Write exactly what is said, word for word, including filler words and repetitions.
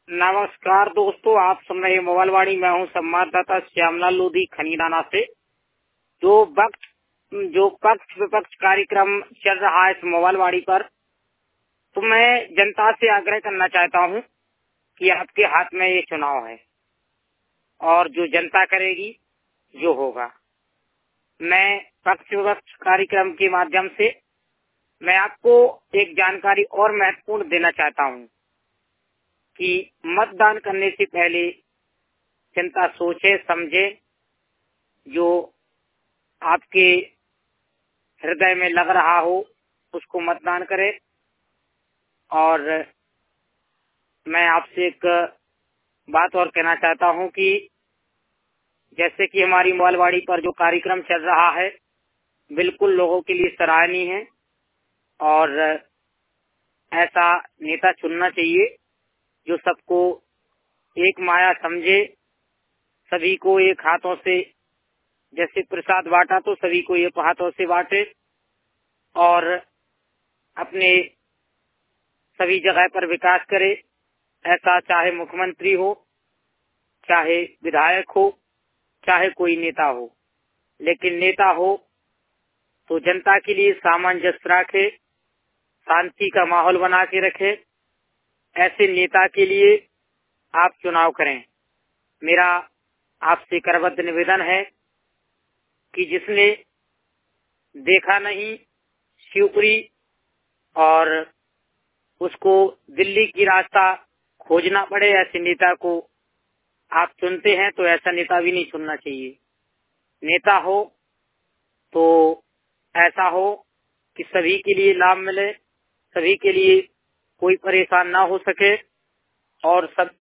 नमस्कार दोस्तों, आप सुन रहे मोबाइल वाणी। मैं हूं संवाददाता श्यामलाल लोधी खनीदाना से। जो वक्त जो पक्ष विपक्ष कार्यक्रम चल रहा है इस मोबाइल वाणी पर, तो मैं जनता से आग्रह करना चाहता हूं कि आपके हाथ में ये चुनाव है और जो जनता करेगी जो होगा। मैं पक्ष विपक्ष कार्यक्रम के माध्यम से मैं आपको एक जानकारी और महत्वपूर्ण देना चाहता हूं कि मतदान करने से पहले जनता सोचे समझे, जो आपके हृदय में लग रहा हो उसको मतदान करे। और मैं आपसे एक बात और कहना चाहता हूं कि जैसे कि हमारी मोबाइलवाड़ी पर जो कार्यक्रम चल रहा है बिल्कुल लोगों के लिए सराहनीय है और ऐसा नेता चुनना चाहिए जो सबको एक माया समझे, सभी को एक हाथों से जैसे प्रसाद बांटा तो सभी को एक हाथों से बांटे और अपने सभी जगह पर विकास करे। ऐसा चाहे मुख्यमंत्री हो, चाहे विधायक हो, चाहे कोई नेता हो, लेकिन नेता हो तो जनता के लिए सामंजस्य रखे, शांति का माहौल बना के रखे। ऐसे नेता के लिए आप चुनाव करें। मेरा आपसे करबद्ध निवेदन है कि जिसने देखा नहीं शिवपुरी और उसको दिल्ली की रास्ता खोजना पड़े, ऐसे नेता को आप चुनते हैं तो ऐसा नेता भी नहीं चुनना चाहिए। नेता हो तो ऐसा हो कि सभी के लिए लाभ मिले, सभी के लिए कोई परेशान ना हो सके और सब